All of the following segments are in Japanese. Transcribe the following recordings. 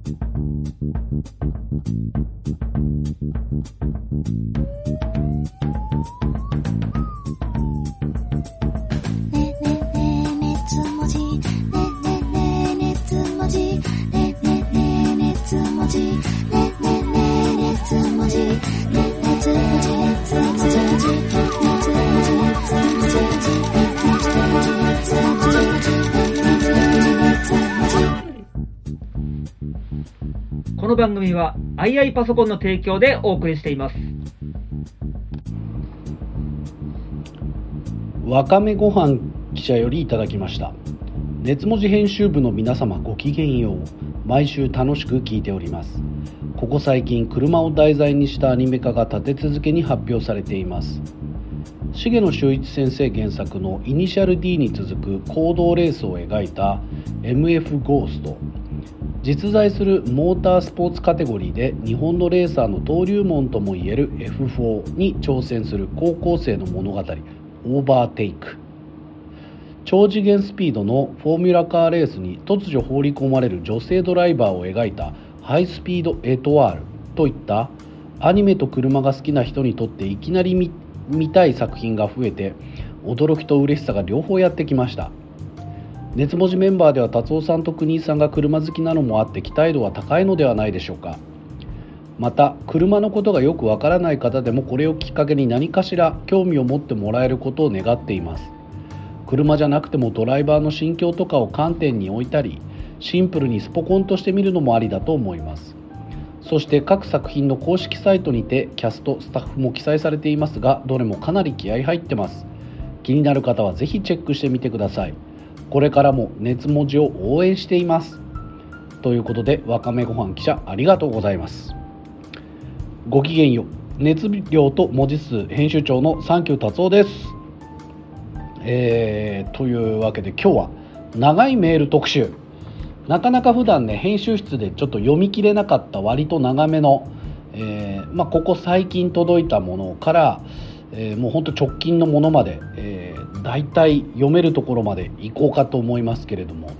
この番組は II パソコンの提供でお送りしています。 わかめごはん記者よりいただきました。熱文字編集部の皆様ごきげんよう。毎週楽しく聞いております。ここ最近車を題材にしたアニメ化が立て続けに発表されています。重野修一先生原作のイニシャル D に続く公道レースを描いた MF ゴースト。実在するモータースポーツカテゴリーで日本のレーサーの登竜門ともいえる F4 に挑戦する高校生の物語、オーバーテイク。超次元スピードのフォーミュラカーレースに突如放り込まれる女性ドライバーを描いたハイスピードエトワールといったアニメと車が好きな人にとっていきなり見たい作品が増えて、驚きと嬉しさが両方やってきました。熱文字メンバーでは達夫さんと国井さんが車好きなのもあって期待度は高いのではないでしょうか。また車のことがよくわからない方でもこれをきっかけに何かしら興味を持ってもらえることを願っています。車じゃなくてもドライバーの心境とかを観点に置いたり、シンプルにスポコンとしてみるのもありだと思います。そして各作品の公式サイトにてキャストスタッフも記載されていますが、どれもかなり気合い入ってます。気になる方はぜひチェックしてみてください。これからも熱文字を応援しています。ということで、わかめごはん記者ありがとうございます。ごきげんよう。熱量と文字数編集長のサンキュー達夫です。というわけで今日は長いメール特集。なかなか普段ね、編集室でちょっと読み切れなかった割と長めの、ここ最近届いたものから、もうほんと直近のものまで、だいたい読めるところまでいこうかと思いますけれども、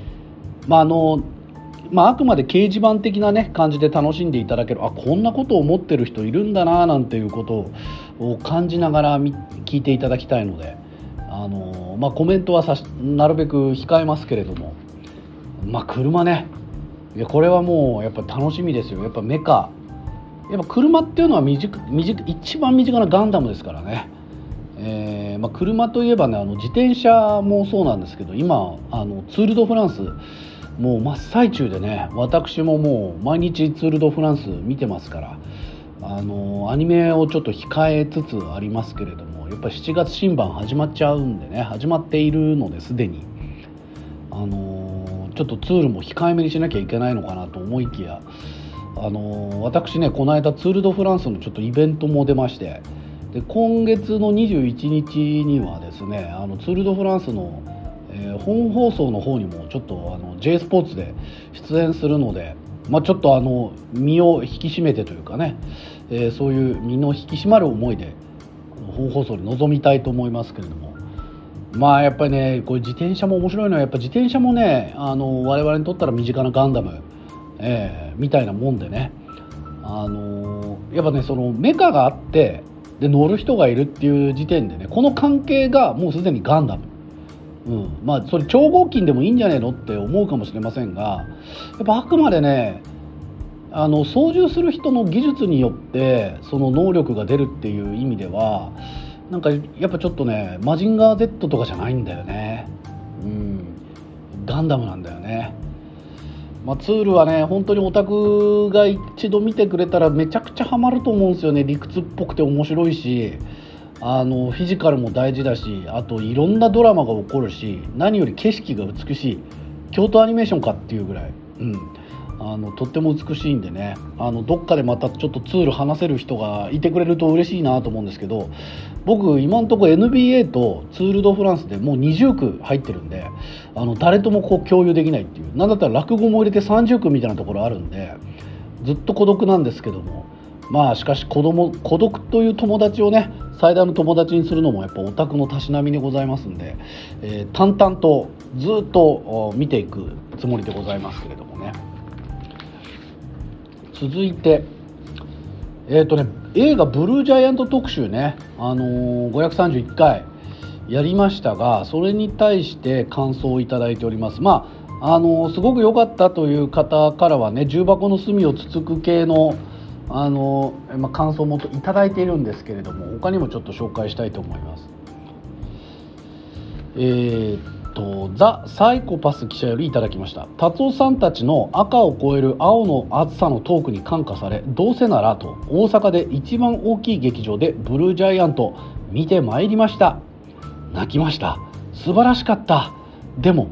あくまで掲示板的なね感じで楽しんでいただける、こんなことを思ってる人いるんだななんていうことを感じながら聞いていただきたいので、コメントはなるべく控えますけれども、車ね、いやこれはもうやっぱ楽しみですよ。やっぱメカ、やっぱ車っていうのは一番身近なガンダムですからね。車といえばね、自転車もそうなんですけど、今ツール・ド・フランスもう真っ最中でね、私ももう毎日ツール・ド・フランス見てますから、アニメをちょっと控えつつありますけれども、やっぱり7月新版始まっちゃうんでね、始まっているのですでにちょっとツールも控えめにしなきゃいけないのかなと思いきや、私ね、この間ツール・ド・フランスのちょっとイベントも出まして、で今月の21日にはですね、ツール・ド・フランスの、本放送の方にもちょっとJ スポーツで出演するので、ちょっと身を引き締めてというかね、そういう身の引き締まる思いで本放送に臨みたいと思いますけれども、やっぱりね、これ自転車も面白いのは、やっぱ自転車もね、我々にとったら身近なガンダム、みたいなもんでね、やっぱね、そのメカがあってで乗る人がいるっていう時点でね、この関係がもうすでにガンダム、それ超合金でもいいんじゃねえのって思うかもしれませんが、やっぱあくまでね、操縦する人の技術によってその能力が出るっていう意味では、なんかやっぱちょっとね、マジンガー Z とかじゃないんだよね。ガンダムなんだよね。ツールはね、本当にオタクが一度見てくれたらめちゃくちゃハマると思うんですよね。理屈っぽくて面白いし、フィジカルも大事だし、あといろんなドラマが起こるし、何より景色が美しい、京都アニメーションかっていうぐらい、とっても美しいんでね、どっかでまたちょっとツール話せる人がいてくれると嬉しいなと思うんですけど、僕今のところ NBA とツール・ド・フランスでもう20区入ってるんで、誰ともこう共有できないっていう、なんだったら落語も入れて30区みたいなところあるんで、ずっと孤独なんですけども、しかし孤独という友達をね、最大の友達にするのもやっぱオタクのたしなみでございますんで、淡々とずっと見ていくつもりでございますけれどもね。 続いて映画ブルージャイアント特集ね、531回やりましたが、それに対して感想をいただいております。すごく良かったという方からはね、重箱の隅をつつく系の感想もいただいているんですけれども、他にもちょっと紹介したいと思います。ザ・サイコパス記者よりいただきました。達夫さんたちの赤を超える青の暑さのトークに感化され、どうせならと大阪で一番大きい劇場でブルージャイアント見てまいりました。泣きました。素晴らしかった。でも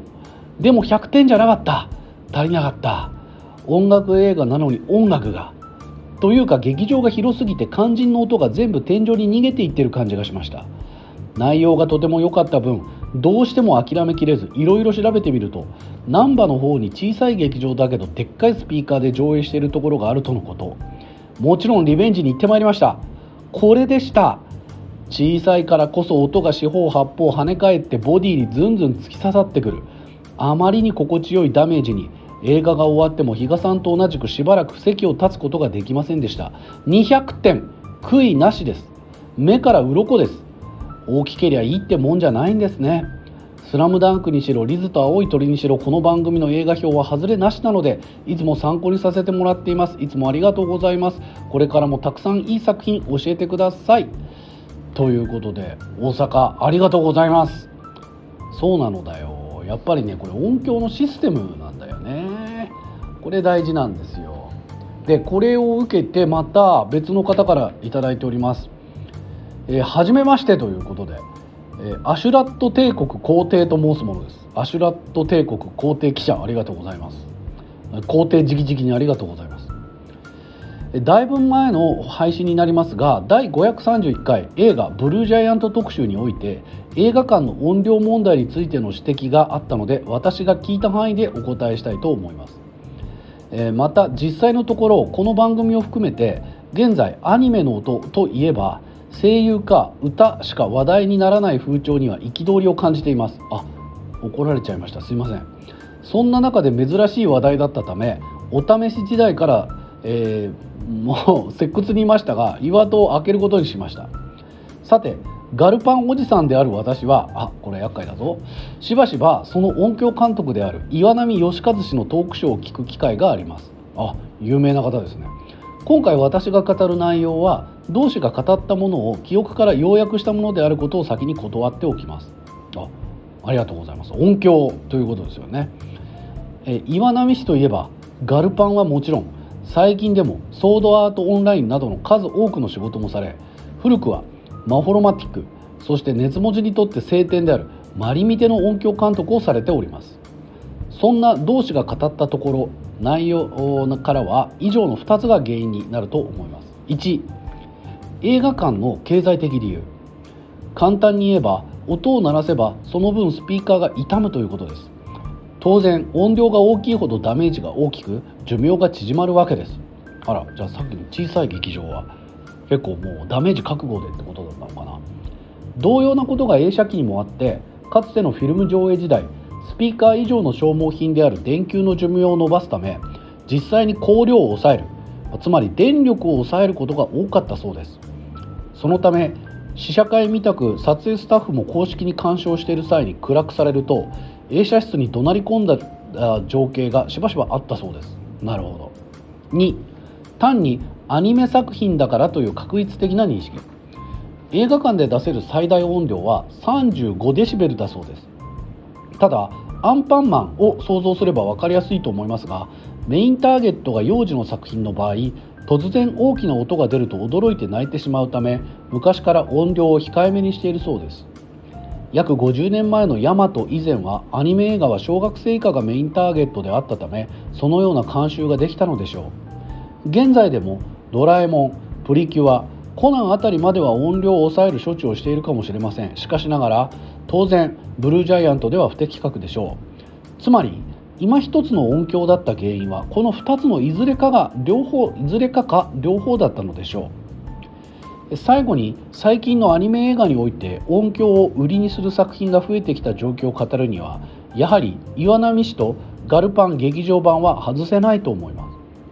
100点じゃなかった。足りなかった。音楽映画なのに音楽がというか、劇場が広すぎて肝心の音が全部天井に逃げていってる感じがしました。内容がとても良かった分、どうしても諦めきれずいろいろ調べてみると、難波の方に小さい劇場だけどでっかいスピーカーで上映しているところがあるとのこと。もちろんリベンジに行ってまいりました。これでした。小さいからこそ音が四方八方跳ね返ってボディにズンズン突き刺さってくる。あまりに心地よいダメージに映画が終わっても比嘉さんと同じくしばらく席を立つことができませんでした。200点悔いなしです。目から鱗です。大きけりゃいいってもんじゃないんですね。スラムダンクにしろリズと青い鳥にしろ、この番組の映画表は外れなしなので、いつも参考にさせてもらっています。いつもありがとうございます。これからもたくさんいい作品教えてください。ということで、大阪ありがとうございます。そうなのだよ、やっぱりね、これ音響のシステムなんだよね。これ大事なんですよ。でこれを受けてまた別の方からいただいております。はじめましてということで、アシュラット帝国皇帝と申すものです。アシュラット帝国皇帝記者、ありがとうございます。皇帝直々にありがとうございます。だいぶ前の配信になりますが、第531回映画ブルージャイアント特集において映画館の音量問題についての指摘があったので、私が聞いた範囲でお答えしたいと思います。また実際のところ、この番組を含めて現在アニメの音といえば声優か歌しか話題にならない風潮には憤りを感じています。怒られちゃいました。すいません。そんな中で珍しい話題だったため、お試し時代から、もう石窟にいましたが岩戸を開けることにしました。さて、ガルパンおじさんである私は、これ厄介だぞ、しばしばその音響監督である岩波義和氏のトークショーを聞く機会があります。有名な方ですね。今回私が語る内容は同志が語ったものを記憶から要約したものであることを先に断っておきます。ありがとうございます。音響ということですよね。岩波氏といえばガルパンはもちろん、最近でもソードアートオンラインなどの数多くの仕事もされ、古くはマフォロマティック、そして熱文字にとって聖典であるマリミテの音響監督をされております。そんな同志が語ったところ、内容からは以上の2つが原因になると思います。1、映画館の経済的理由。簡単に言えば、音を鳴らせばその分スピーカーが傷むということです。当然音量が大きいほどダメージが大きく寿命が縮まるわけです。じゃあさっきの小さい劇場は結構もうダメージ覚悟でってことだったのかな。同様なことが映写機にもあって、かつてのフィルム上映時代、スピーカー以上の消耗品である電球の寿命を伸ばすため、実際に光量を抑える、つまり電力を抑えることが多かったそうです。そのため試写会みたく撮影スタッフも公式に鑑賞している際に暗くされると、映写室に怒鳴り込んだ情景がしばしばあったそうです。なるほど。2、単にアニメ作品だからという確率的な認識。映画館で出せる最大音量は35デシベルだそうです。ただアンパンマンを想像すれば分かりやすいと思いますが、メインターゲットが幼児の作品の場合、突然大きな音が出ると驚いて泣いてしまうため、昔から音量を控えめにしているそうです。約50年前のヤマト以前はアニメ映画は小学生以下がメインターゲットであったため、そのような慣習ができたのでしょう。現在でもドラえもん、プリキュア、コナンあたりまでは音量を抑える処置をしているかもしれません。しかしながら当然ブルージャイアントでは不適格でしょう。つまり今一つの音響だった原因はこの2つのいずれかか両方だったのでしょう。最後に、最近のアニメ映画において音響を売りにする作品が増えてきた状況を語るには、やはり岩波氏とガルパン劇場版は外せないと思います。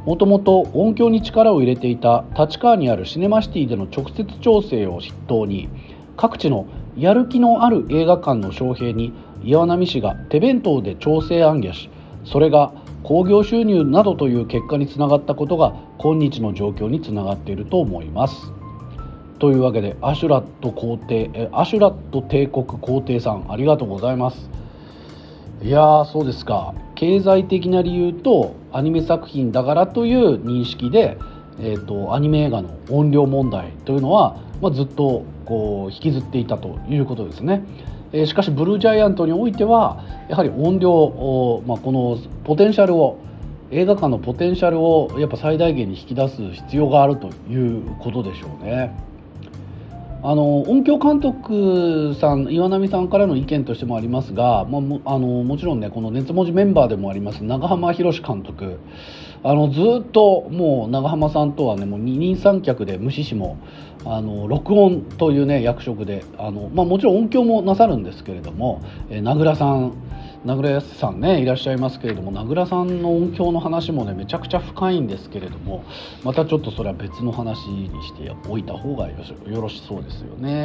もともと音響に力を入れていた立川にあるシネマシティでの直接調整を筆頭に、各地のやる気のある映画館の招聘に岩波市が手弁当で調整行脚し、それが興行収入などという結果につながったことが今日の状況につながっていると思います。というわけでアシュラット帝国皇帝さん、ありがとうございます。いやー、そうですか。経済的な理由とアニメ作品だからという認識で、アニメ映画の音量問題というのは、ずっと引きずっていたということですね。しかしブルージャイアントにおいてはやはり音量、このポテンシャルを、映画館のポテンシャルをやっぱ最大限に引き出す必要があるということでしょうね。音響監督さん、岩波さんからの意見としてもありますが、もちろんね、この熱文字メンバーでもあります長浜博監督、ずっともう長浜さんとはね、もう二人三脚で無視しも録音というね役職でもちろん音響もなさるんですけれども、名倉さんねいらっしゃいますけれども、名倉さんの音響の話もねめちゃくちゃ深いんですけれども、またちょっとそれは別の話にしておいた方がよろしそうですよね。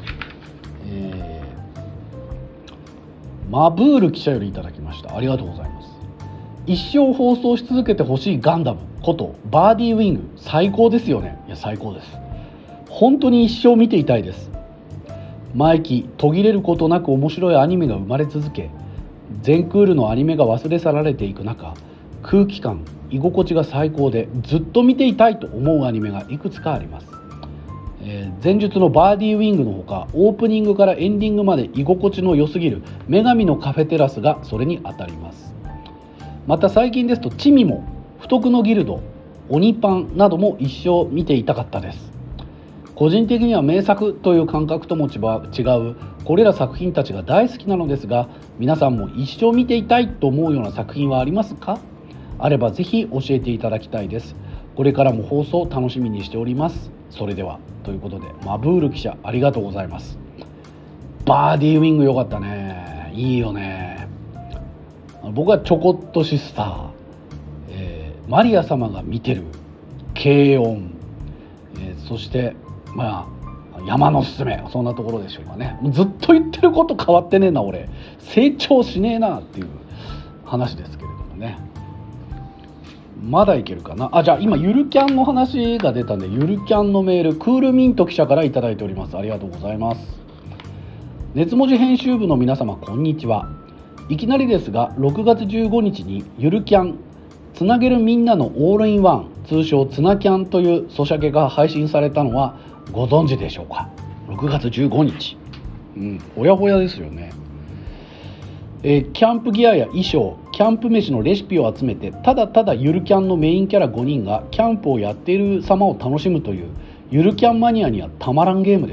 マブール記者よりいただきました。ありがとうございます。一生放送し続けてほしいガンダムことバーディーウィング、最高ですよね。いや最高です。本当に一生見ていたいです。毎期途切れることなく面白いアニメが生まれ続け、全クールのアニメが忘れ去られていく中、空気感、居心地が最高でずっと見ていたいと思うアニメがいくつかあります。前述のバーディーウィングのほか、オープニングからエンディングまで居心地の良すぎる女神のカフェテラスがそれに当たります。また最近ですとチミも不徳のギルド、鬼パンなども一生見ていたかったです。個人的には名作という感覚とも違うこれら作品たちが大好きなのですが、皆さんも一生見ていたいと思うような作品はありますか？あればぜひ教えていただきたいです。これからも放送を楽しみにしております。それでは、ということでマブール記者、ありがとうございます。バーディーウィング良かったね。いいよね。僕はちょこっとシスター、マリア様が見てる軽音、そして山のすすめ、そんなところでしょうかね。ずっと言ってること変わってねえな、俺成長しねえなっていう話ですけれどもね。まだいけるかな。じゃあ今ゆるキャンの話が出たんで、ゆるキャンのメール、クールミント記者からいただいております。ありがとうございます。熱文字編集部の皆様、こんにちは。いきなりですが、6月15日にゆるキャンつなげるみんなのオールインワン、通称つなキャンというソシャゲが配信されたのはご存知でしょうか。6月15日、ほやほやですよね。キャンプギアや衣装、キャンプ飯のレシピを集めて、ただただゆるキャンのメインキャラ5人がキャンプをやっている様を楽しむというゆるキャンマニアにはたまらんゲームです。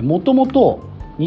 もともと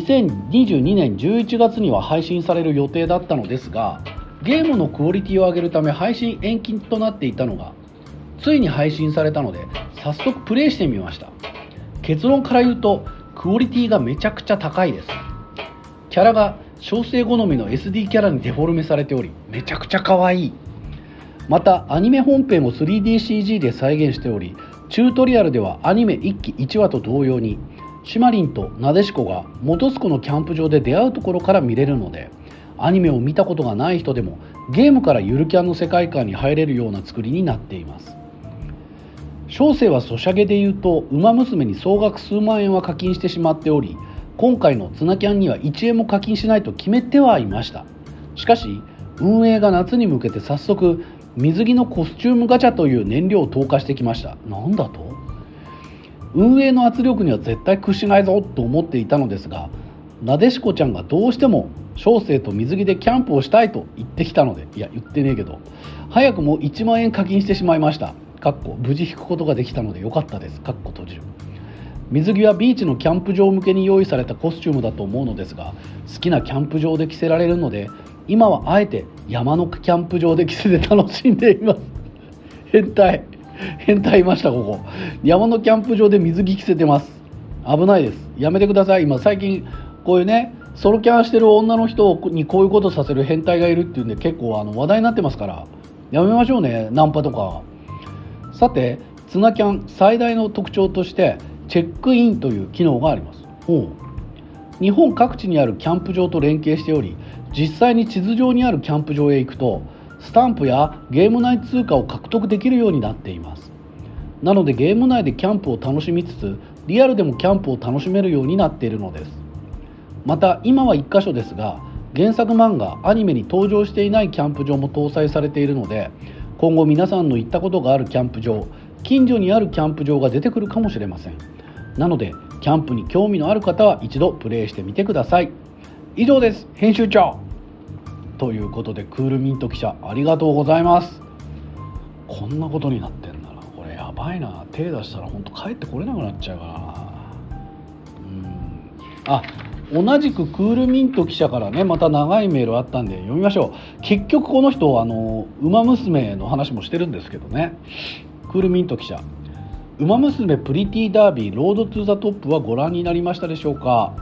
2022年11月には配信される予定だったのですが、ゲームのクオリティを上げるため配信延期となっていたのがついに配信されたので、早速プレイしてみました。結論から言うとクオリティがめちゃくちゃ高いです。キャラが小生好みの SD キャラにデフォルメされており、めちゃくちゃ可愛い。またアニメ本編を 3DCG で再現しており、チュートリアルではアニメ1期1話と同様にシマリンとナデシコが本栖湖のキャンプ場で出会うところから見れるので、アニメを見たことがない人でもゲームからゆるキャンの世界観に入れるような作りになっています。小生はソシャゲでいうとウマ娘に総額数万円は課金してしまっており、今回のツナキャンには1円も課金しないと決めてはいました。しかし運営が夏に向けて早速水着のコスチュームガチャという燃料を投下してきました。なんだと？運営の圧力には絶対屈しないぞと思っていたのですが、なでしこちゃんがどうしても小生と水着でキャンプをしたいと言ってきたので、いや言ってねえけど、早くも1万円課金してしまいました。無事引くことができたので良かったです。閉じる。水着はビーチのキャンプ場向けに用意されたコスチュームだと思うのですが、好きなキャンプ場で着せられるので、今はあえて山のキャンプ場で着せて楽しんでいます。変態いました。ここ山のキャンプ場で水着着せてます。危ないです。やめてください。今最近こういうねソロキャンしてる女の人にこういうことさせる変態がいるっていうんで、結構話題になってますから、 やめましょうね、ナンパとか。さて、ツナキャン最大の特徴としてチェックインという機能があります。日本各地にあるキャンプ場と連携しており、実際に地図上にあるキャンプ場へ行くとスタンプやゲーム内通貨を獲得できるようになっています。なのでゲーム内でキャンプを楽しみつつ、リアルでもキャンプを楽しめるようになっているのです。また今は1箇所ですが、原作漫画アニメに登場していないキャンプ場も搭載されているので、今後皆さんの行ったことがあるキャンプ場、近所にあるキャンプ場が出てくるかもしれません。なのでキャンプに興味のある方は一度プレイしてみてください。以上です、編集長。ということで、クールミント記者ありがとうございます。こんなことになってんだな、これやばいな。手出したら本当帰ってこれなくなっちゃうからな。同じくクールミント記者からね、また長いメールあったんで読みましょう。結局この人ウマ娘の話もしてるんですけどね。クールミント記者、ウマ娘プリティダービーロードトゥザトップはご覧になりましたでしょうか。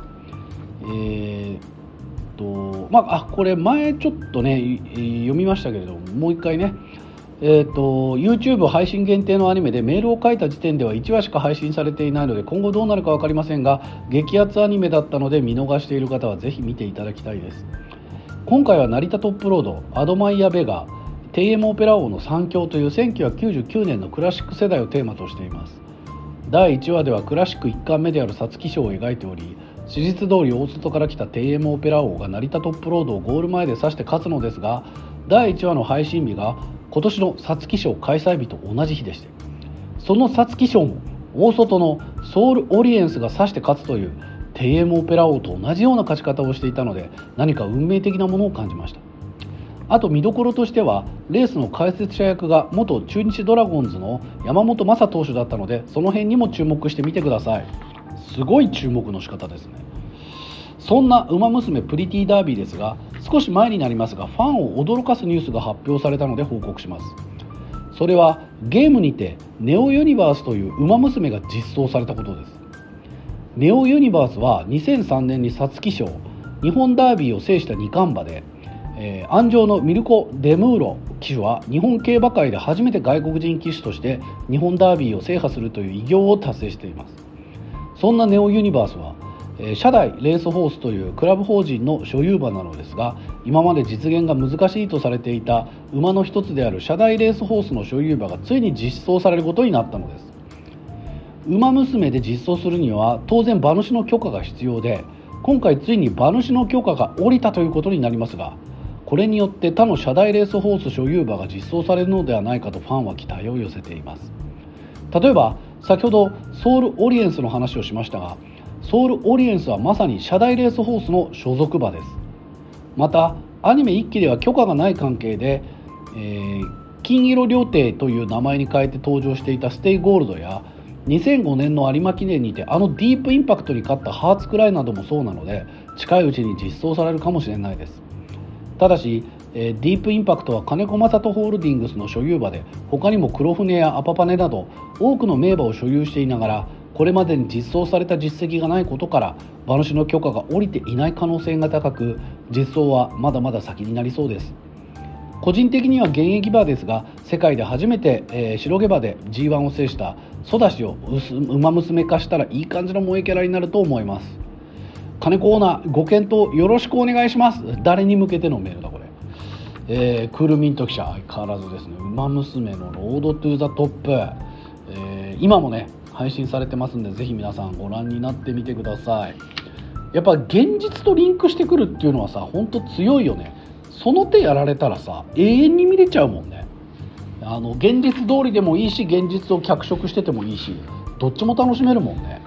これ前ちょっとね読みましたけれども、もう一回ね、YouTube 配信限定のアニメでメールを書いた時点では1話しか配信されていないので今後どうなるか分かりませんが、激アツアニメだったので見逃している方はぜひ見ていただきたいです。今回は成田トップロード、アドマイヤ・ベガ、TM オペラ王の3強という1999年のクラシック世代をテーマとしています。第1話ではクラシック一貫目である皐月賞を描いており、史実通り大外から来た TM オペラ王が成田トップロードをゴール前で指して勝つのですが、第1話の配信日が今年の皐月賞開催日と同じ日でして、その皐月賞も大外のソウルオリエンスが指して勝つという TM オペラ王と同じような勝ち方をしていたので、何か運命的なものを感じました。あと見どころとしては、レースの解説者役が元中日ドラゴンズの山本昌投手だったので、その辺にも注目してみてください。すごい注目の仕方ですね。そんなウマ娘プリティダービーですが、少し前になりますがファンを驚かすニュースが発表されたので報告します。それはゲームにてネオユニバースというウマ娘が実装されたことです。ネオユニバースは2003年に皐月賞、日本ダービーを制した二冠馬で、安城のミルコ・デムーロ騎手は日本競馬界で初めて外国人騎手として日本ダービーを制覇するという偉業を達成しています。そんなネオユニバースは社大レースホースというクラブ法人の所有馬なのですが、今まで実現が難しいとされていた馬の一つである社大レースホースの所有馬がついに実装されることになったのです。馬娘で実装するには当然馬主の許可が必要で、今回ついに馬主の許可が下りたということになりますが、これによって他の社大レースホース所有馬が実装されるのではないかとファンは期待を寄せています。例えば先ほどソウルオリエンスの話をしましたが、ソウルオリエンスはまさに社大レースホースの所属馬です。またアニメ1期では許可がない関係で、金色料亭という名前に変えて登場していたステイゴールドや、2005年の有馬記念にてディープインパクトに勝ったハーツクライなどもそうなので、近いうちに実装されるかもしれないです。ただし、ディープインパクトは金子正人ホールディングスの所有馬で、他にも黒船やアパパネなど多くの名馬を所有していながら、これまでに実装された実績がないことから馬主の許可が下りていない可能性が高く、実装はまだまだ先になりそうです。個人的には現役馬ですが、世界で初めて、白毛馬で G1 を制したソダシを馬娘化したらいい感じの萌えキャラになると思います。金子オーナーご検討よろしくお願いします。誰に向けてのメールだこれ。クールミント記者相変わらずですね、馬娘のロードトゥザトップ、今もね配信されてますんで、ぜひ皆さんご覧になってみてください。やっぱ現実とリンクしてくるっていうのはさ、ほんと強いよね。その手やられたらさ、永遠に見れちゃうもんね。現実通りでもいいし、現実を脚色しててもいいし、どっちも楽しめるもんね。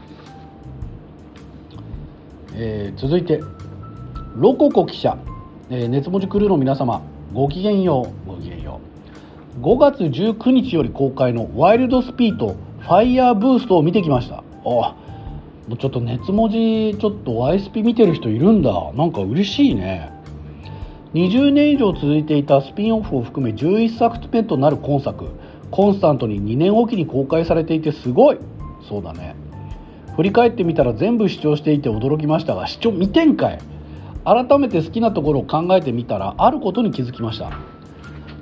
続いてロココ記者、熱文字クルーの皆様ごきげんよう。ごきげんよう。5月19日より公開のワイルドスピードファイヤーブーストを見てきました。もうちょっと熱文字ちょっとワイスピ見てる人いるんだ。なんか嬉しいね。20年以上続いていたスピンオフを含め11作目となる今作、コンスタントに2年おきに公開されていてすごい。そうだね、振り返ってみたら全部視聴していて驚きましたが、視聴未展開。改めて好きなところを考えてみたらあることに気づきました。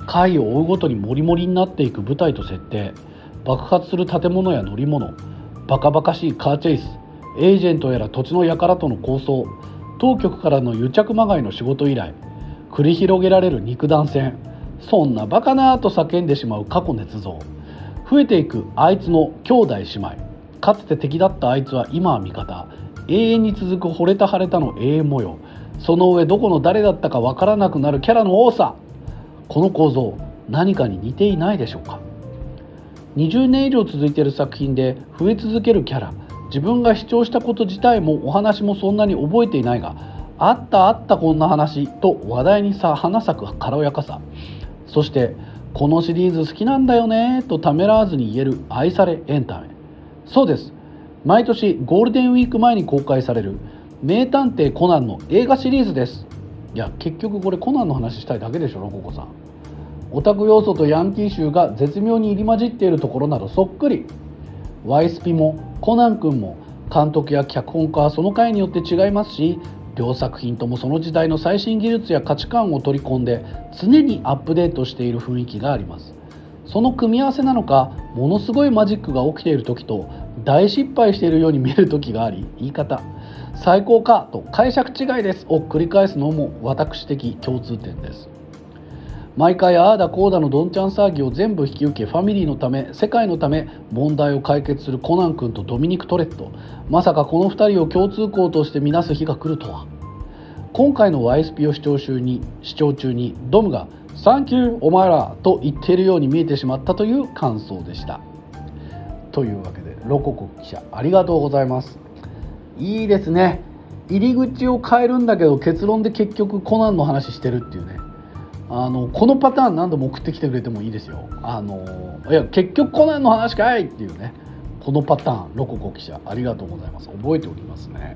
回を追うごとにモリモリになっていく舞台と設定、爆発する建物や乗り物、バカバカしいカーチェイス、エージェントやら土地の輩との抗争、当局からの癒着まがいの仕事依頼、繰り広げられる肉弾戦、そんなバカなーと叫んでしまう過去捏造、増えていくあいつの兄弟姉妹、かつて敵だったあいつは今は味方、永遠に続く惚れた晴れたの永遠模様、その上どこの誰だったかわからなくなるキャラの多さ、この構造何かに似ていないでしょうか。20年以上続いている作品で増え続けるキャラ、自分が視聴したこと自体もお話もそんなに覚えていないが、あったこんな話と話題に花咲く軽やかさ、そしてこのシリーズ好きなんだよねとためらわずに言える愛されエンタメ。そうです、毎年ゴールデンウィーク前に公開される名探偵コナンの映画シリーズです。いや結局これコナンの話したいだけでしょロココさん。オタク要素とヤンキー臭が絶妙に入り混じっているところなどそっくり。ワイスピもコナン君も監督や脚本家はその回によって違いますし、両作品ともその時代の最新技術や価値観を取り込んで常にアップデートしている雰囲気があります。その組み合わせなのか、ものすごいマジックが起きている時と大失敗しているように見える時があり、言い方最高かと解釈違いですを繰り返すのも私的共通点です。毎回ああだこうだのどんちゃん騒ぎを全部引き受け、ファミリーのため世界のため問題を解決するコナン君とドミニク・トレット、まさかこの2人を共通項として見なす日が来るとは。今回の YSP を視聴中にドムがサンキューお前らと言っているように見えてしまったという感想でした。というわけでロココ記者ありがとうございます。いいですね。入り口を変えるんだけど結論で結局コナンの話してるっていうね。このパターン何度も送ってきてくれてもいいですよ。いや結局コナンの話かいっていうね、このパターンロココ記者ありがとうございます。覚えておりますね。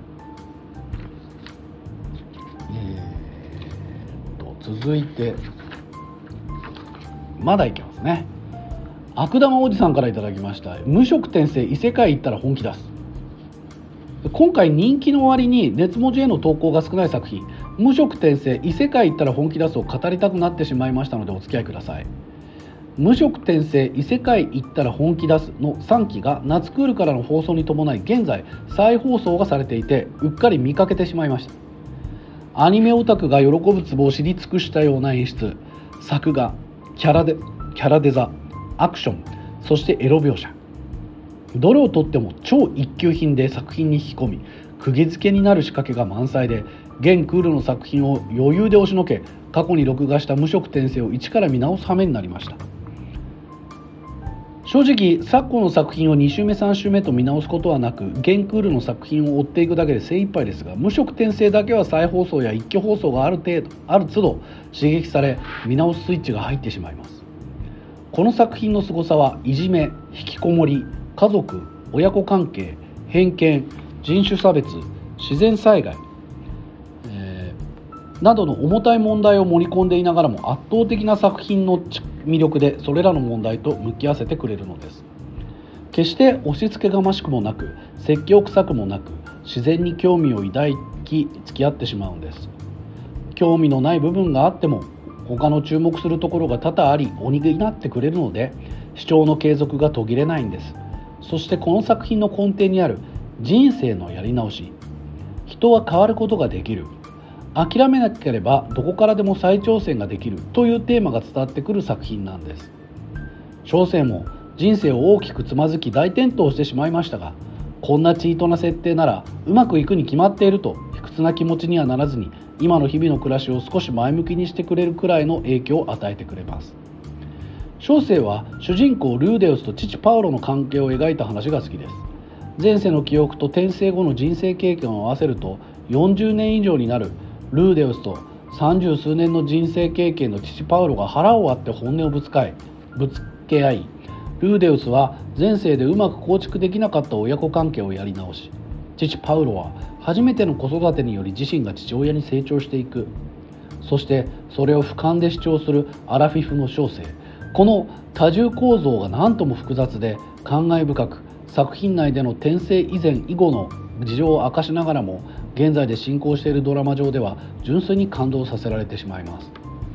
続いてまだいけますね。悪玉おじさんからいただきました。無職転生異世界行ったら本気出す。今回人気の割に熱文字への投稿が少ない作品、無職転生異世界行ったら本気出すを語りたくなってしまいましたのでお付き合いください。無職転生異世界行ったら本気出すの3期が夏クールからの放送に伴い現在再放送がされていて、うっかり見かけてしまいました。アニメオタクが喜ぶツボを知り尽くしたような演出、作画、キャラデザ、アクション、そしてエロ描写、どれをとっても超一級品で作品に引き込み釘付けになる仕掛けが満載で、現クールの作品を余裕で押しのけ、過去に録画した無職転生を一から見直す羽目になりました。正直昨今の作品を2週目3週目と見直すことはなく、現クールの作品を追っていくだけで精一杯ですが、無職転生だけは再放送や一挙放送がある都度刺激され見直すスイッチが入ってしまいます。この作品の凄さはいじめ、引きこもり、家族、親子関係、偏見、人種差別、自然災害、などの重たい問題を盛り込んでいながらも圧倒的な作品の魅力でそれらの問題と向き合わせてくれるのです。決して押し付けがましくもなく説教臭くもなく、自然に興味を抱き付き合ってしまうんです。興味のない部分があっても他の注目するところが多々あり鬼になってくれるので、視聴の継続が途切れないんです。そしてこの作品の根底にある人生のやり直し、人は変わることができる、諦めなければどこからでも再挑戦ができるというテーマが伝わってくる作品なんです。小生も人生を大きくつまずき大転倒してしまいましたが、こんなチートな設定ならうまくいくに決まっていると卑屈な気持ちにはならずに、今の日々の暮らしを少し前向きにしてくれるくらいの影響を与えてくれます。小生は主人公ルーデウスと父パウロの関係を描いた話が好きです。前世の記憶と転生後の人生経験を合わせると40年以上になるルーデウスと30数年の人生経験の父パウロが腹を割って本音をぶつけ合い、ルーデウスは前世でうまく構築できなかった親子関係をやり直し、父パウロは初めての子育てにより自身が父親に成長していく。そしてそれを俯瞰で主張するアラフィフの小生。この多重構造が何とも複雑で感慨深く、作品内での転生以前以後の事情を明かしながらも現在で進行しているドラマ上では純粋に感動させられてしまいます。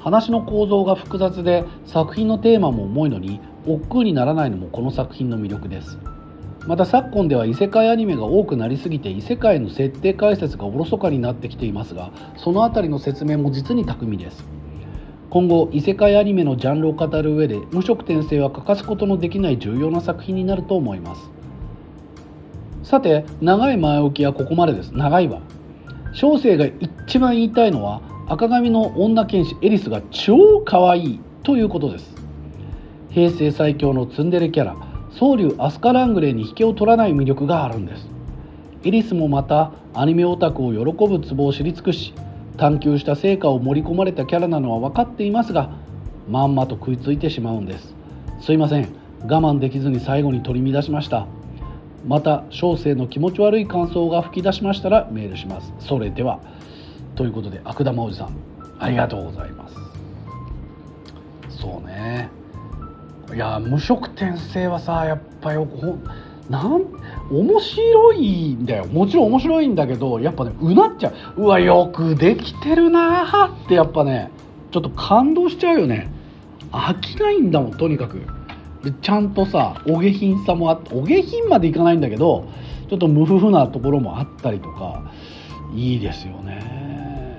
話の構造が複雑で作品のテーマも重いのに億劫にならないのもこの作品の魅力です。また昨今では異世界アニメが多くなりすぎて異世界の設定解説がおろそかになってきていますが、そのあたりの説明も実に巧みです。今後異世界アニメのジャンルを語る上で無色転生は欠かすことのできない重要な作品になると思います。さて、長い前置きはここまでです。長いわ。小生が一番言いたいのは赤髪の女剣士エリスが超可愛いということです。平成最強のツンデレキャラ宗竜アスカラングレーに引けを取らない魅力があるんです。エリスもまたアニメオタクを喜ぶツボを知り尽くし探求した成果を盛り込まれたキャラなのは分かっていますが、まんまと食いついてしまうんです。すいません、我慢できずに最後に取り乱しました。また小生の気持ち悪い感想が吹き出しましたらメールします。それではということで、悪玉おじさんありがとうございます。そうね、いや無色転生はさ、やっぱり面白いんだよ。もちろん面白いんだけど、やっぱねうなっちゃう。うわよくできてるなーってやっぱねちょっと感動しちゃうよね。飽きないんだもん、とにかく。でちゃんとさお下品さもあって、お下品までいかないんだけどちょっと無夫婦なところもあったりとかいいですよね。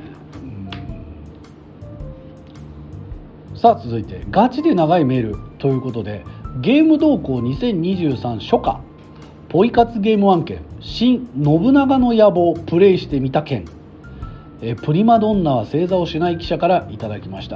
さあ続いてガチで長いメールということで、ゲーム動向2023初夏ポイ活ゲーム案件新信長の野望プレイしてみた件、プリマドンナは正座をしない記者からいただきました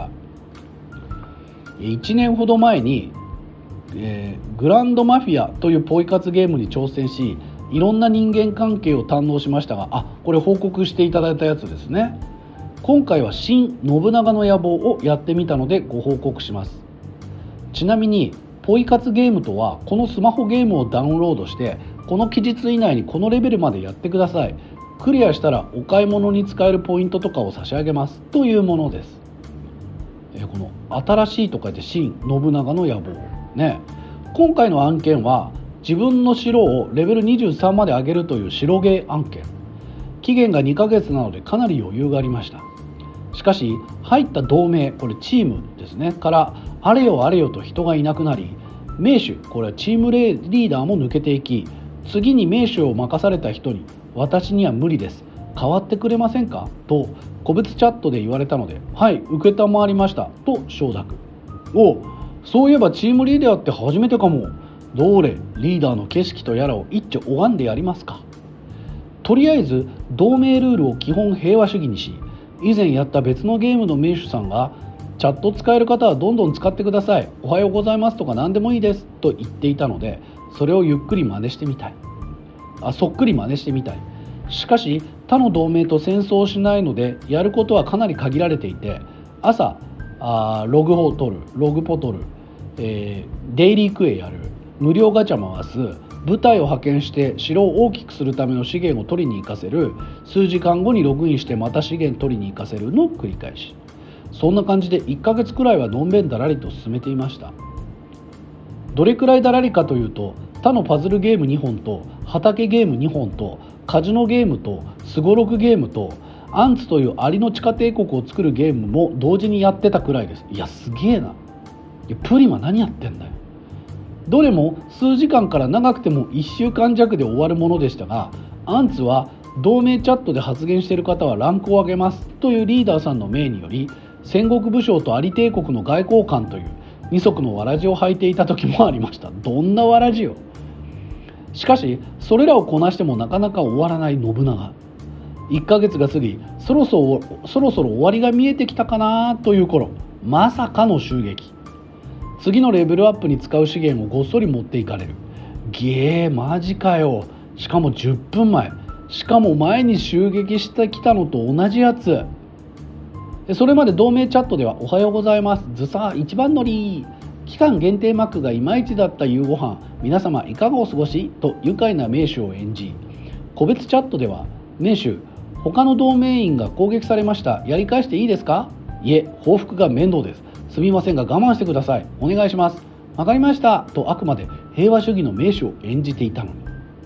。1年ほど前に、グランドマフィアというポイ活ゲームに挑戦し、いろんな人間関係を堪能しましたが、これ報告していただいたやつですね。今回は新信長の野望をやってみたのでご報告します。ちなみにポイ活ゲームとは、このスマホゲームをダウンロードしてこの期日以内にこのレベルまでやってください、クリアしたらお買い物に使えるポイントとかを差し上げますというものです。この新しいと書いて新信長の野望ね。今回の案件は自分の城をレベル23まで上げるという白ゲー案件。期限が2ヶ月なのでかなり余裕がありました。しかし入った同盟、これチームですね、からあれよあれよと人がいなくなり、名手、これはチームリーダーも抜けていき、次に名手を任された人に私には無理です、代わってくれませんかと個別チャットで言われたので、はい承りましたと承諾。そういえばチームリーダーって初めてかも。どれリーダーの景色とやらを一丁拝んでやりますか。とりあえず同盟ルールを基本平和主義にし、以前やった別のゲームの名手さんがチャット使える方はどんどん使ってください、おはようございますとか何でもいいですと言っていたので、それをゆっくり真似してみたい。そっくり真似してみたい。しかし他の同盟と戦争をしないのでやることはかなり限られていて、朝ログポ取る、デイリークエやる、無料ガチャ回す、部隊を派遣して城を大きくするための資源を取りに行かせる、数時間後にログインしてまた資源取りに行かせるの繰り返し。そんな感じで1ヶ月くらいはのんべんだらりと進めていました。どれくらいだらりかというと、他のパズルゲーム2本と畑ゲーム2本とカジノゲームとスゴロクゲームとアンツというアリの地下帝国を作るゲームも同時にやってたくらいです。いやすげえな。プリマ何やってんだよ。どれも数時間から長くても1週間弱で終わるものでしたが、アンツは同盟チャットで発言している方はランクを上げますというリーダーさんの命により、戦国武将とアリ帝国の外交官という二足のわらじを履いていた時もありました。どんなわらじよ。しかしそれらをこなしてもなかなか終わらない信長。1ヶ月が過ぎ、そろそろ終わりが見えてきたかなという頃、まさかの襲撃。次のレベルアップに使う資源をごっそり持っていかれる。マジかよ。しかも10分前。しかも前に襲撃してきたのと同じやつ。それまで同盟チャットではおはようございます、ずさ一番乗り、期間限定マックがいまいちだった夕ご飯、皆様いかがお過ごしと愉快な名手を演じ、個別チャットでは名手、他の同盟員が攻撃されました、やり返していいですか。いえ、報復が面倒です、すみませんが我慢してください、お願いします、わかりましたとあくまで平和主義の名手を演じていたのに、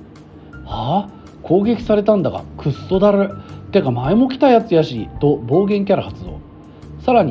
攻撃されたんだがくっそだる、てか前も来たやつやしと暴言キャラ発動。さらに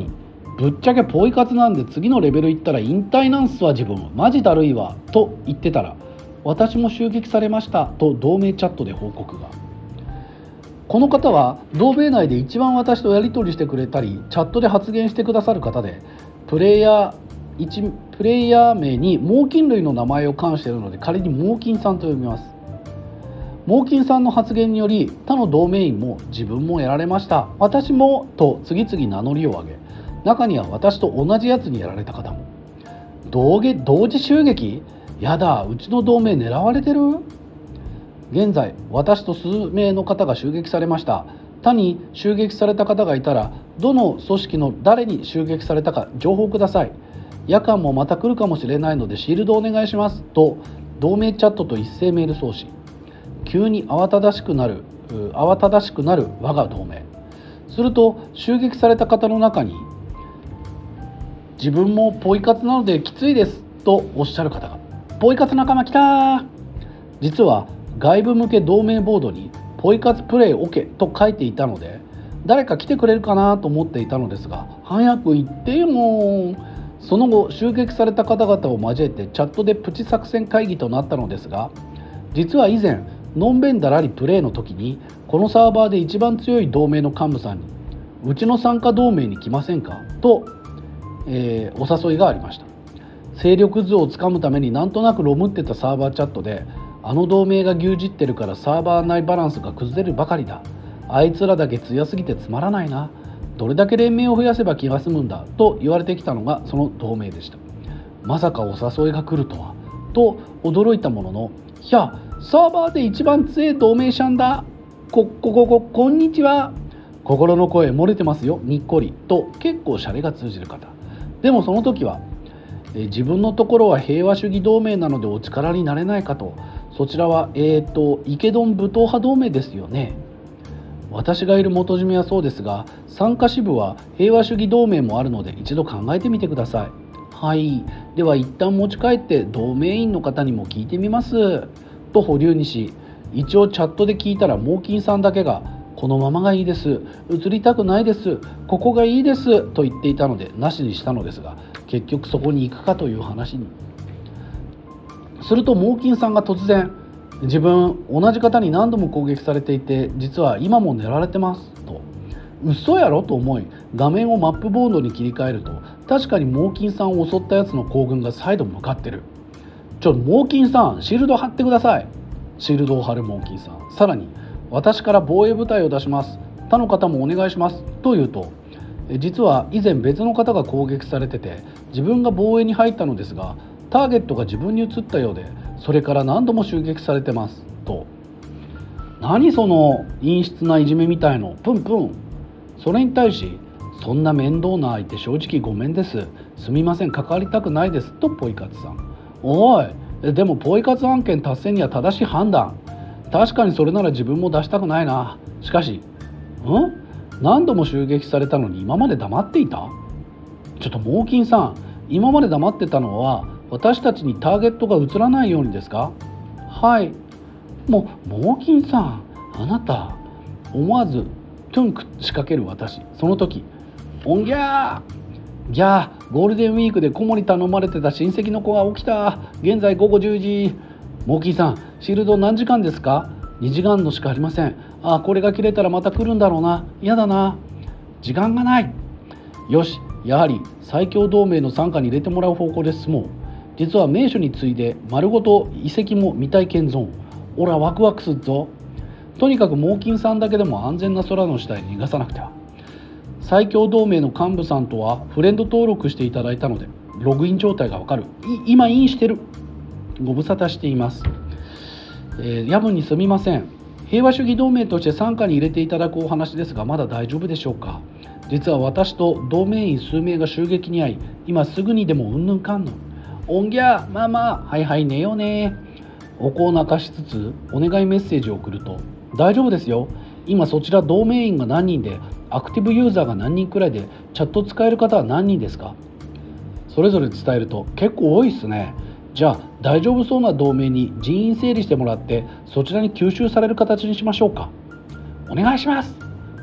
ぶっちゃけポイ活なんで次のレベル行ったら引退なんすわ自分マジだるいわと言ってたら、私も襲撃されましたと同盟チャットで報告が。この方は同盟内で一番私とやり取りしてくれたりチャットで発言してくださる方で、プレイヤー名に猛禽類の名前を冠しているので仮に猛禽さんと呼びます。猛禽さんの発言により他の同盟員も自分もやられました私もと次々名乗りを上げ、中には私と同じやつにやられた方も。同時襲撃？やだ、うちの同盟狙われてる？現在私と数名の方が襲撃されました。他に襲撃された方がいたらどの組織の誰に襲撃されたか情報ください。夜間もまた来るかもしれないのでシールドお願いしますと同盟チャットと一斉メール送信。急に慌ただしくなる我が同盟。すると襲撃された方の中に、自分もポイ活なのできついですとおっしゃる方が。ポイ活仲間来た。実は外部向け同盟ボードにポイ活プレイ OK と書いていたので、誰か来てくれるかなと思っていたのですが、早く行ってよもう。その後襲撃された方々を交えてチャットでプチ作戦会議となったのですが、実は以前のんべんだらりプレイの時にこのサーバーで一番強い同盟の幹部さんにうちの参加同盟に来ませんかと、お誘いがありました。勢力図をつかむためになんとなくロムってたサーバーチャットで、あの同盟が牛耳ってるからサーバー内バランスが崩れるばかりだ、あいつらだけ強すぎてつまらないな、どれだけ連盟を増やせば気が済むんだと言われてきたのがその同盟でした。まさかお誘いが来るとはと驚いたものの、いやサーバーで一番強い同盟者んだ、こんにちは、心の声漏れてますよにっこりと結構シャレが通じる方。でもその時は自分のところは平和主義同盟なのでお力になれないかと、そちらは池丼武闘派同盟ですよね。私がいる元締めはそうですが、参加支部は平和主義同盟もあるので一度考えてみてください。はい、では一旦持ち帰って同盟員の方にも聞いてみますと保留にし、一応チャットで聞いたら猛禽さんだけがこのままがいいです、移りたくないです、ここがいいですと言っていたのでなしにしたのですが、結局そこに行くかという話に。すると猛禽さんが突然、自分同じ方に何度も攻撃されていて実は今も狙われてますと。嘘やろと思い画面をマップボードに切り替えると、確かに猛禽さんを襲ったやつの行軍が再度向かってる。猛禽さんシールド貼ってください。シールドを貼る猛禽さん、さらに私から防衛部隊を出します、他の方もお願いしますと言うと、実は以前別の方が攻撃されてて自分が防衛に入ったのですが、ターゲットが自分に移ったようでそれから何度も襲撃されてますと。何その陰湿ないじめみたいの、プンプン。それに対し、そんな面倒な相手正直ごめんです、すみません関わりたくないですとポイ活さん。おいでもポイ活案件達成には正しい判断、確かにそれなら自分も出したくないな。しかし何度も襲撃されたのに今まで黙っていた？猛禽さん、今まで黙ってたのは私たちにターゲットが映らないようにですか？はい。猛禽さん、あなた。思わずトゥンク仕掛ける私。その時、おんぎゃーギャー、ゴールデンウィークで子守頼まれてた親戚の子が起きた。現在午後10時。猛禽さん、シールド何時間ですか？2時間のしかありません。これが切れたらまた来るんだろうな。嫌だな。時間がない。よし、やはり最強同盟の傘下に入れてもらう方向で進もう。実は名所に次いで丸ごと遺跡も未体験ゾーン。おらワクワクするぞ。とにかく猛禽さんだけでも安全な空の下へ逃がさなくては。最強同盟の幹部さんとはフレンド登録していただいたのでログイン状態がわかる。今インしてる。ご無沙汰しています。夜分にすみません。平和主義同盟として傘下に入れていただくお話ですが、まだ大丈夫でしょうか？実は私と同盟員数名が襲撃に遭い、今すぐにでもうんぬんかんぬん。おんぎゃまあまあ、はいはい寝ようね。お香を泣かしつつお願いメッセージを送ると、大丈夫ですよ、今そちら同盟員が何人でアクティブユーザーが何人くらいでチャット使える方は何人ですか？それぞれ伝えると、結構多いっすね。じゃあ大丈夫そうな同盟に人員整理してもらってそちらに吸収される形にしましょうか。お願いします。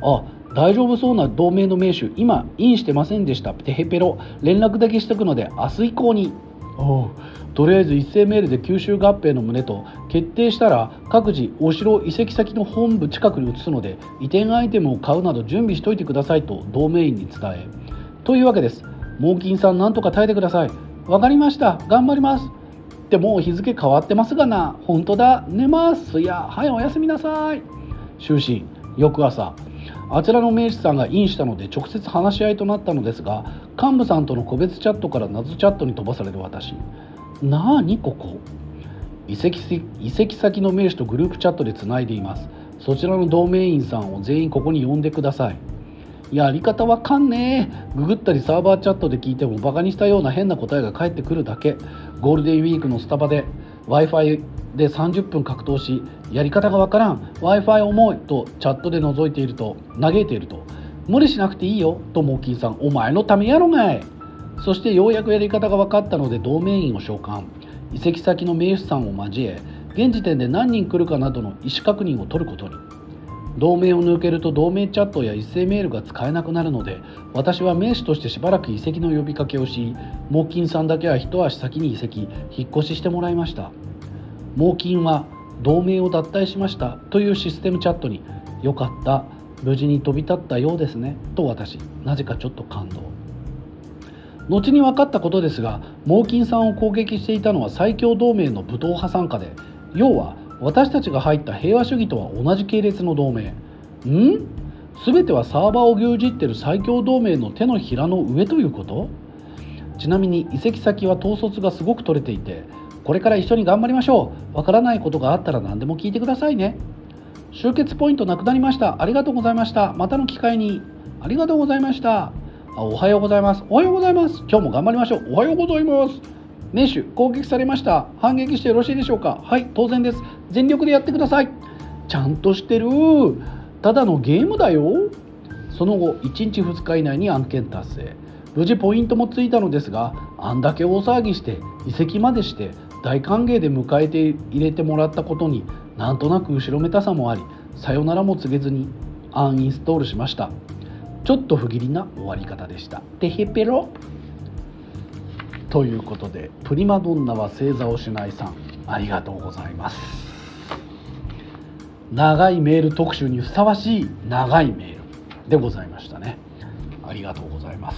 大丈夫そうな同盟の名手今インしてませんでした。テヘペロ連絡だけしとくので明日以降に。おう、とりあえず一斉メールで吸収合併の旨と決定したら各自お城移籍先の本部近くに移すので移転アイテムを買うなど準備しといてくださいと同盟員に伝え、というわけです。モーキンさんなんとか耐えてください。わかりました、頑張ります。ってもう日付変わってますがな。本当だ、寝ます。いや、はいおやすみなさい。就寝。翌朝、あちらの名士さんがインしたので直接話し合いとなったのですが、幹部さんとの個別チャットから謎チャットに飛ばされる私。なにここ。移籍先の名士とグループチャットでつないでいます。そちらの同盟員さんを全員ここに呼んでください。やり方わかんねえ。ググったりサーバーチャットで聞いてもバカにしたような変な答えが返ってくるだけ。ゴールデンウィークのスタバで Wi-Fi で30分格闘し、やり方がわからん、 Wi-Fi 重いとチャットで嘆いていると無理しなくていいよとモーキーさん、お前のためやろがい。そしてようやくやり方が分かったので同盟員を召喚、移籍先の名手さんを交え現時点で何人来るかなどの意思確認を取ることに。同盟を抜けると同盟チャットや一斉メールが使えなくなるので、私は名手としてしばらく移籍の呼びかけをし、モーキンさんだけは一足先に移籍引っ越ししてもらいました。モーキンは同盟を脱退しましたというシステムチャットに、よかった、無事に飛び立ったようですねと私、なぜかちょっと感動。後に分かったことですが、モーキンさんを攻撃していたのは最強同盟の武闘派傘下で、要は私たちが入った平和主義とは同じ系列の同盟。全てはサーバーを牛耳っている最強同盟の手のひらの上ということ。ちなみに移籍先は統率がすごく取れていて、これから一緒に頑張りましょう。わからないことがあったら何でも聞いてくださいね。集結ポイントなくなりました。ありがとうございました。またの機会に。ありがとうございました。おはようございます。おはようございます。今日も頑張りましょう。おはようございます。名手攻撃されました。反撃してよろしいでしょうか。はい、当然です。全力でやってください。ちゃんとしてる。ただのゲームだよ。その後1日2日以内に案件達成。無事ポイントもついたのですが、あんだけ大騒ぎして移籍までして大歓迎で迎えて入れてもらったことに、なんとなく後ろめたさもあり、さよならも告げずにアンインストールしました。ちょっと不義理な終わり方でした。てへぺろ。ということで、プリマドンナは正座をしないさん、ありがとうございます。長いメール特集にふさわしい長いメールでございましたね。ありがとうございます。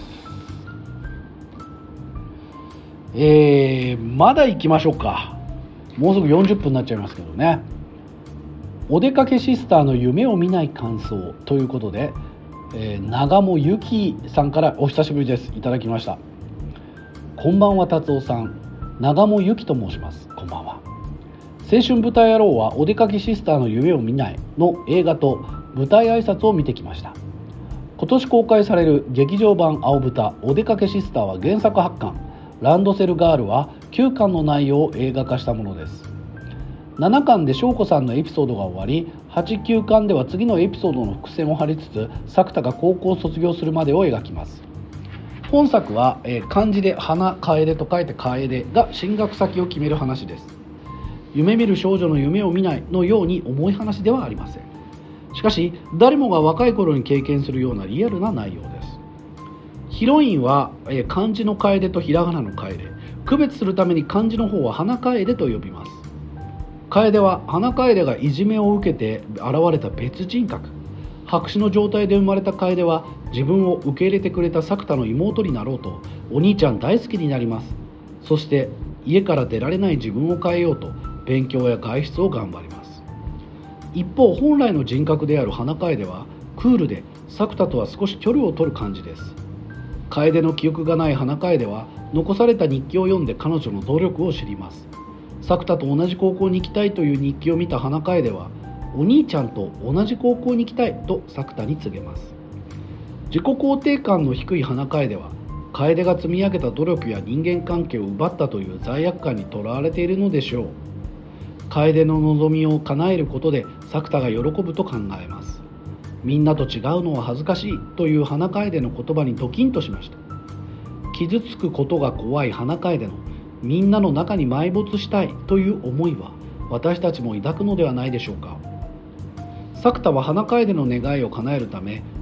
まだ行きましょうか。もうすぐ40分になっちゃいますけどね。お出かけシスターの夢を見ない感想ということで、長茂ゆきさんからお久しぶりです。いただきました。こんばんは達夫さん、長茂ゆきと申します。こんばんは。青春舞台野郎はお出かけシスターの夢を見ないの映画と舞台挨拶を見てきました。今年公開される劇場版青豚お出かけシスターは原作8巻、ランドセルガールは9巻の内容を映画化したものです。7巻で翔子さんのエピソードが終わり、8、9巻では次のエピソードの伏線を張りつつ作田が高校を卒業するまでを描きます。本作は、漢字で花楓と書いて楓が進学先を決める話です。夢見る少女の夢を見ないのように重い話ではありません。しかし誰もが若い頃に経験するようなリアルな内容です。ヒロインは、漢字の楓とひらがなの楓、区別するために漢字の方は花楓と呼びます。楓は花楓がいじめを受けて現れた別人格。白紙の状態で生まれた楓は自分を受け入れてくれた作田の妹になろうとお兄ちゃん大好きになります。そして家から出られない自分を変えようと勉強や外出を頑張ります。一方本来の人格である花楓はクールで作田とは少し距離を取る感じです。楓の記憶がない花楓は残された日記を読んで彼女の努力を知ります。作田と同じ高校に行きたいという日記を見た花楓はお兄ちゃんと同じ高校に行きたいと作田に告げます。自己肯定感の低い花楓は楓が積み上げた努力や人間関係を奪ったという罪悪感にとらわれているのでしょう。楓の望みを叶えることで作田が喜ぶと考えます。みんなと違うのは恥ずかしいという花楓の言葉にドキンとしました。傷つくことが怖い花楓のみんなの中に埋没したいという思いは私たちも抱くのではないでしょうか。作田は花楓の願いを叶えるため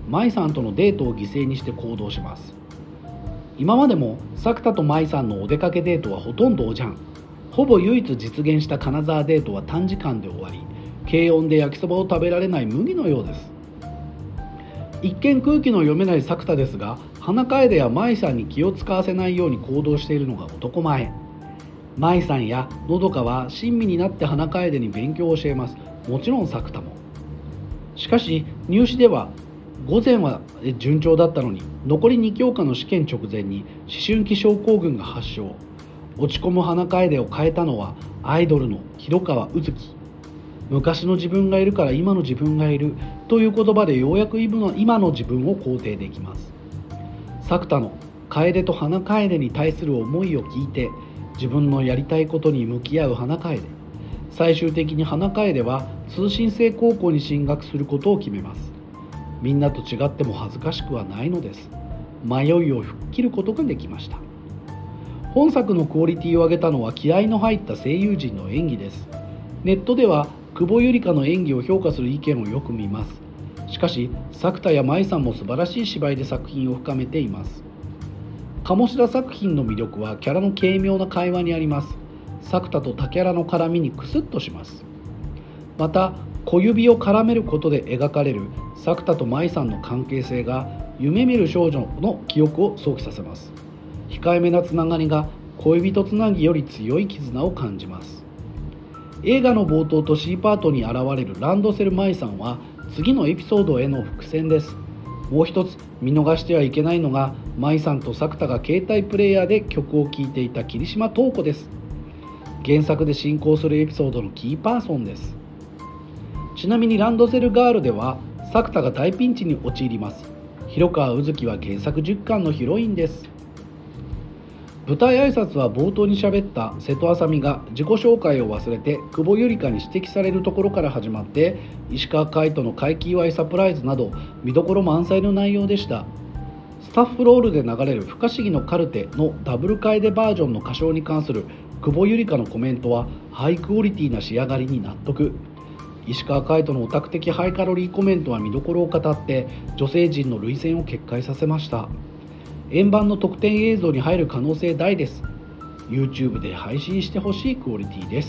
舞さんとのデートを犠牲にして行動します。今までも作田と舞さんのお出かけデートはほとんどおじゃん。ほぼ唯一実現した金沢デートは短時間で終わり、軽温で焼きそばを食べられない麦のようです。一見空気の読めない作田ですが、花楓や舞さんに気を使わせないように行動しているのが男前。舞さんやのどかは親身になって花楓に勉強を教えます。もちろん作田も。しかし入試では午前は順調だったのに、残り2教科の試験直前に思春期症候群が発症。落ち込む花楓を変えたのはアイドルの広川うずき。昔の自分がいるから今の自分がいるという言葉でようやく今の自分を肯定できます。作田の楓と花楓に対する思いを聞いて、自分のやりたいことに向き合う花楓。最終的に花楓は通信制高校に進学することを決めます。みんなと違っても恥ずかしくはないのです。迷いを吹っ切ることができました。本作のクオリティを上げたのは気合の入った声優陣の演技です。ネットでは久保ゆりかの演技を評価する意見をよく見ます。しかし作田や舞さんも素晴らしい芝居で作品を深めています。鴨志田作品の魅力はキャラの軽妙な会話にあります。作田と他キャラの絡みにクスッとします。また小指を絡めることで描かれる作田と舞さんの関係性が夢見る少女の記憶を想起させます。控えめなつながりが恋人つなぎより強い絆を感じます。映画の冒頭と C パートに現れるランドセル舞さんは次のエピソードへの伏線です。もう一つ見逃してはいけないのが、舞さんと作田が携帯プレイヤーで曲を聴いていた桐島東子です。原作で進行するエピソードのキーパーソンです。ちなみにランドセルガールでは作田が大ピンチに陥ります。広川うずきは原作10巻のヒロインです。舞台挨拶は冒頭に喋った瀬戸麻美が自己紹介を忘れて久保ゆりかに指摘されるところから始まって、石川海人の快気祝いサプライズなど見どころ満載の内容でした。スタッフロールで流れる不可思議のカルテのダブル楓バージョンの歌唱に関する久保ゆりかのコメントはハイクオリティな仕上がりに納得。石川海人のオタク的ハイカロリーコメントは見どころを語って女性陣の涙腺を決壊させました。円盤の特典映像に入る可能性大です。 YouTube で配信してほしいクオリティです。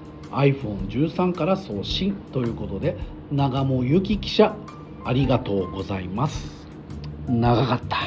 iPhone13 から送信ということで、長茂ゆき記者ありがとうございます。長かった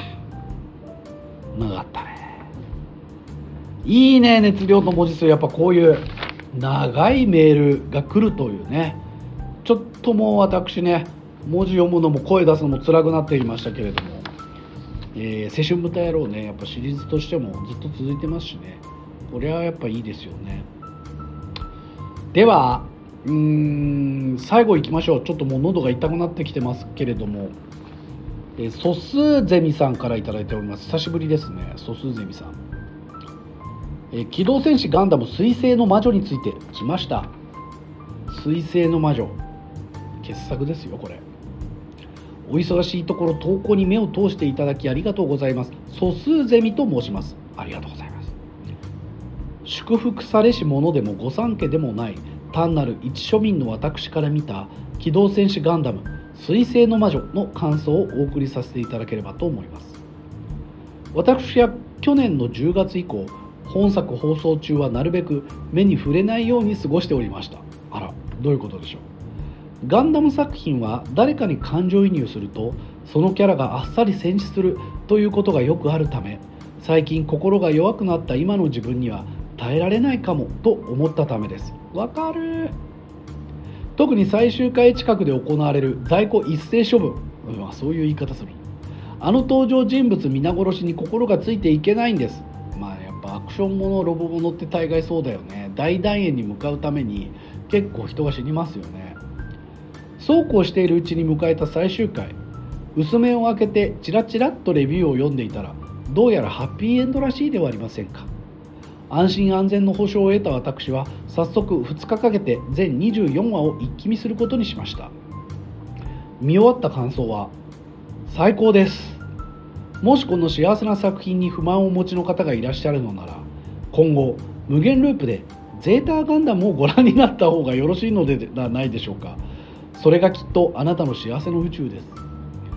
ね。いいね、熱量と文字数。やっぱこういう長いメールが来るというね。ちょっともう私ね、文字読むのも声出すのも辛くなっていましたけれども、青春豚野郎ね、やっぱシリーズとしてもずっと続いてますしね、これはやっぱいいですよね。では最後いきましょう。ちょっともう喉が痛くなってきてますけれども、ソスゼミさんからいただいております。久しぶりですね、ソスゼミさん。機動戦士ガンダム水星の魔女について来ました。水星の魔女傑作ですよこれ。お忙しいところ投稿に目を通していただきありがとうございます。素数ゼミと申します。ありがとうございます。祝福されし者でも御三家でもない単なる一庶民の私から見た機動戦士ガンダム水星の魔女の感想をお送りさせていただければと思います。私は去年の10月以降、本作放送中はなるべく目に触れないように過ごしておりました。あら、どういうことでしょう。ガンダム作品は誰かに感情移入するとそのキャラがあっさり戦死するということがよくあるため、最近心が弱くなった今の自分には耐えられないかもと思ったためです。わかる。特に最終回近くで行われる在庫一斉処分、そういう言い方する。あの登場人物皆殺しに心がついていけないんです。やっぱアクションものロボものって大概そうだよね。大団円に向かうために結構人が死にますよね。そうこうしているうちに迎えた最終回、薄目を開けてチラチラっとレビューを読んでいたら、どうやらハッピーエンドらしいではありませんか。安心安全の保証を得た私は早速2日かけて全24話を一気見することにしました。見終わった感想は最高です。もしこの幸せな作品に不満をお持ちの方がいらっしゃるのなら、今後無限ループでゼータガンダムをご覧になった方がよろしいのではないでしょうか。それがきっとあなたの幸せの宇宙です。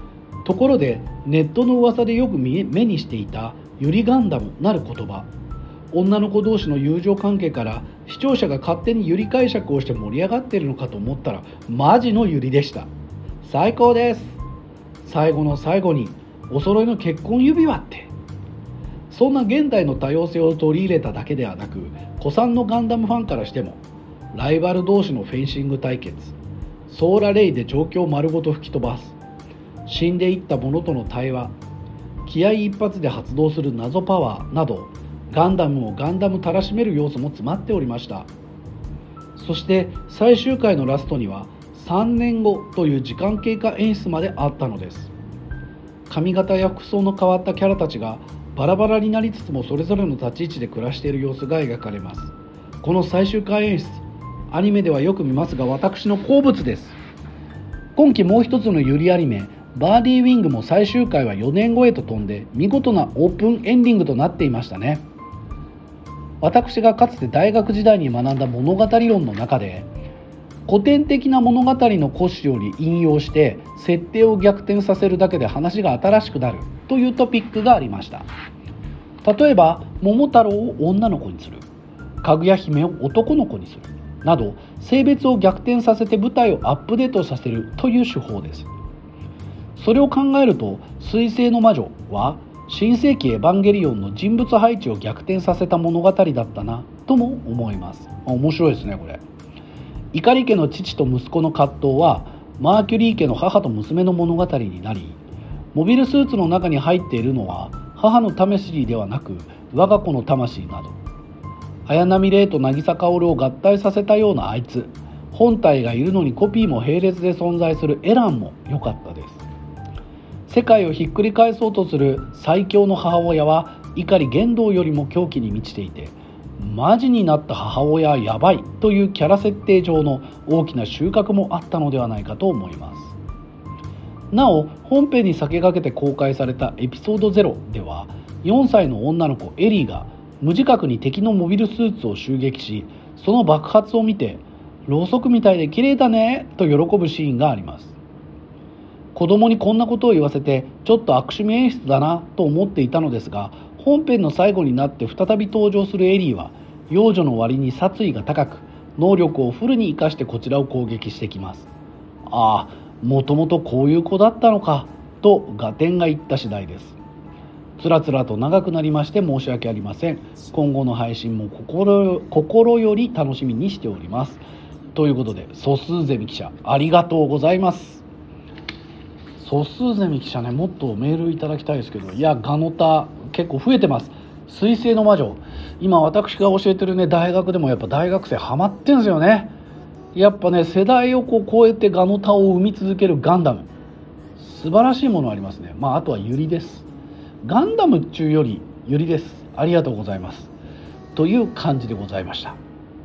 ところでネットの噂でよく目にしていたユリガンダムなる言葉、女の子同士の友情関係から視聴者が勝手にユリ解釈をして盛り上がっているのかと思ったらマジのユリでした。最高です。最後の最後にお揃いの結婚指輪って。そんな現代の多様性を取り入れただけではなく、古参のガンダムファンからしてもライバル同士のフェンシング対決、ソーラレイで状況を丸ごと吹き飛ばす、死んでいった者との対話、気合一発で発動する謎パワーなど、ガンダムをガンダムたらしめる要素も詰まっておりました。そして最終回のラストには3年後という時間経過演出まであったのです。髪型や服装の変わったキャラたちがバラバラになりつつもそれぞれの立ち位置で暮らしている様子が描かれます。この最終回演出、アニメではよく見ますが私の好物です。今期もう一つのユリアニメバーディーウィングも最終回は4年後へと飛んで見事なオープンエンディングとなっていましたね。私がかつて大学時代に学んだ物語論の中で、古典的な物語の骨子より引用して設定を逆転させるだけで話が新しくなるというトピックがありました。例えば桃太郎を女の子にする、かぐや姫を男の子にするなど、性別を逆転させて舞台をアップデートさせるという手法です。それを考えると水星の魔女は新世紀エヴァンゲリオンの人物配置を逆転させた物語だったなとも思います。面白いですねこれ。碇家の父と息子の葛藤はマーキュリー家の母と娘の物語になり、モビルスーツの中に入っているのは母の魂ではなく我が子の魂など、綾波レイと渚薫を合体させたようなあいつ、本体がいるのにコピーも並列で存在するエランも良かったです。世界をひっくり返そうとする最強の母親は碇玄道よりも狂気に満ちていて、マジになった母親はやばいというキャラ設定上の大きな収穫もあったのではないかと思います。なお本編に先駆けて公開されたエピソード0では、4歳の女の子エリーが無自覚に敵のモビルスーツを襲撃し、その爆発を見てろうそくみたいで綺麗だねと喜ぶシーンがあります。子供にこんなことを言わせてちょっと悪趣味演出だなと思っていたのですが、本編の最後になって再び登場するエリーは幼女の割に殺意が高く、能力をフルに生かしてこちらを攻撃してきます。ああ、もともとこういう子だったのかと合点がいった次第です。つらつらと長くなりまして申し訳ありません。今後の配信も心より楽しみにしております。ということで素数ゼミ記者ありがとうございます。素数ゼミ記者ね、もっとメールいただきたいですけど、いやガノタ結構増えてます。水星の魔女、今私が教えてるね大学でもやっぱ大学生ハマってんですよね。やっぱね世代を超えてガノタを生み続けるガンダム、素晴らしいものありますね。あとはユリです。ガンダム中よりユリです。ありがとうございますという感じでございました。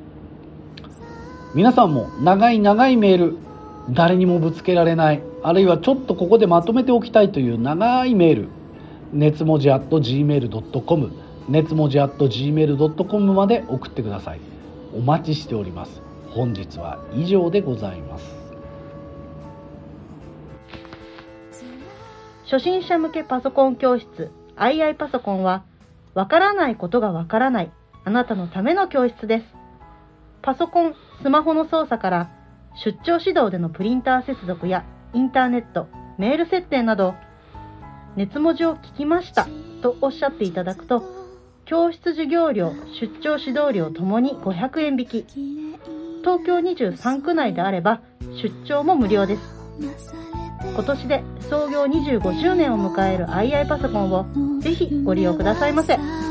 皆さんも長い長いメール、誰にもぶつけられない、あるいはちょっとここでまとめておきたいという長いメール、熱文字 @gmail.com 熱文字 @gmail.com まで送ってください。お待ちしております。本日は以上でございます。 初心者向けパソコン教室 II パソコンは、わからないことがわからないあなたのための教室です。パソコン、スマホの操作から出張指導でのプリンター接続やインターネット、メール設定など、熱文字を聞きましたとおっしゃっていただくと、教室授業料、出張指導料ともに500円引き。東京23区内であれば出張も無料です。今年で創業25周年を迎えるIIパソコンをぜひご利用くださいませ。